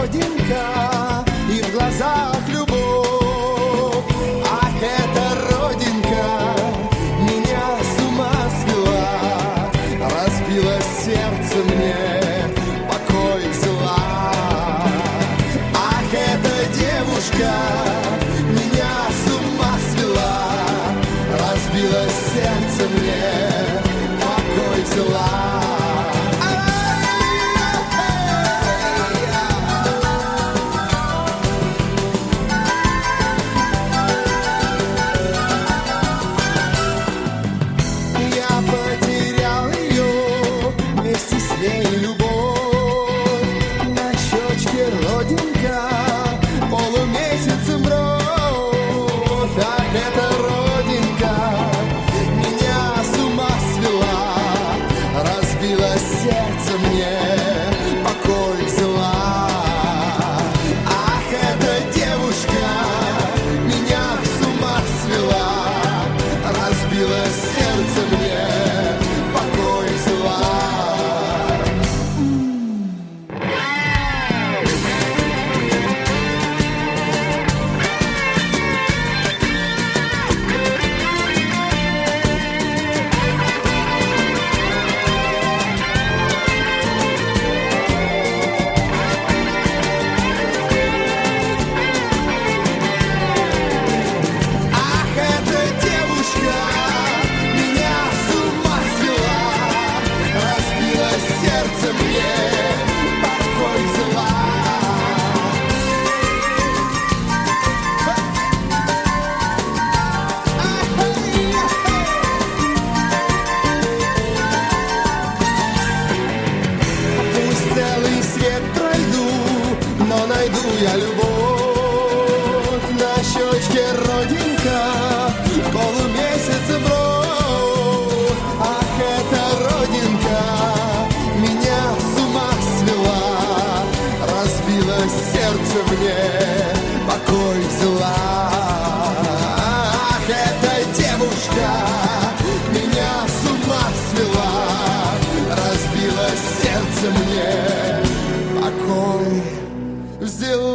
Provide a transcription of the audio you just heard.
родинка, и в глазах любовь. Ах, эта родинка меня с ума свела, разбила сердце мне, покой взяла. Ах, эта девушка меня с ума свела, разбила сердце мне, покой взяла. Я любовь на щечке родинка, полумесяц бровь. Ах, эта родинка меня с ума свела, разбила сердце мне, покой взяла. Ах, эта девушка меня с ума свела, разбила сердце мне, покой взяла.